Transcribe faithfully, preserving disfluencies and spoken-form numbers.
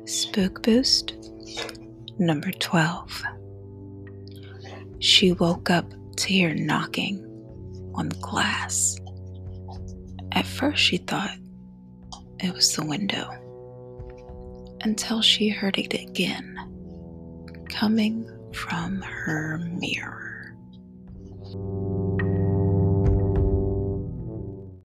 Spook Boost number twelve. She woke up to hear knocking on the glass. At first she thought it was the window, until she heard it again, coming from her mirror.